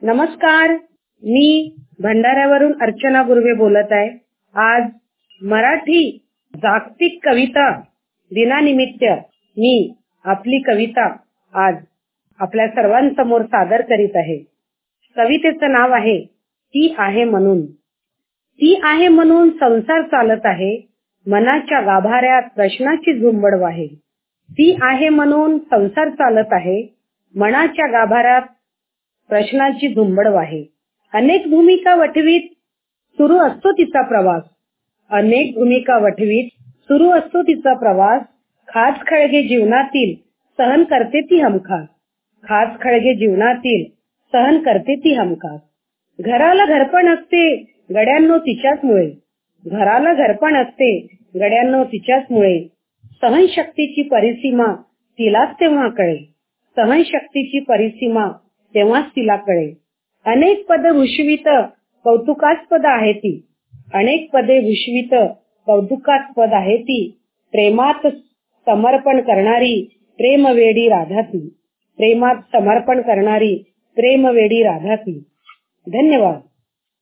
नमस्कार, मी भंडाऱ्यावरून अर्चना गुर्वे बोलत आहे. आज मराठी जागतिक कविता दिनानिमित्त मी आपली कविता आज आपल्या सर्वांसमोर सादर करीत आहे. कवितेचं नाव आहे ती आहे म्हणून. ती आहे म्हणून संसार चालत आहे, मनाच्या गाभाऱ्यात प्रश्नाची झुंबड वाहे. ती आहे म्हणून संसार चालत आहे, मनाच्या गाभाऱ्यात प्रश्नाची झुंबड वाहे. अनेक भूमिका वठवीत सुरू असतो तिचा प्रवास. अनेक भूमिका वठवीत सुरू असतो तिचा प्रवास. खास खळगे जीवनातील सहन करते ती हमखास. खास खळगे जीवनातील सहन करते ती हमखास. घराला घरपण असते गड्यांनो तिच्याच मुळे. घराला घरपण असते गड्यांनो तिच्याच मुळे. सहनशक्तीची परिसीमा तिलाच तेव्हा कळे. सहनशक्तीची परिसीमा तेव्हाच तिला कळे. अनेक पद भूषवित कौतुकास्पद आहे ती. अनेक पदे भूषवित कौतुकास्पद आहे ती. प्रेमात समर्पण करणारी प्रेमवेडी राधा ती. प्रेमात समर्पण करणारी प्रेमवेडी राधा ती. धन्यवाद.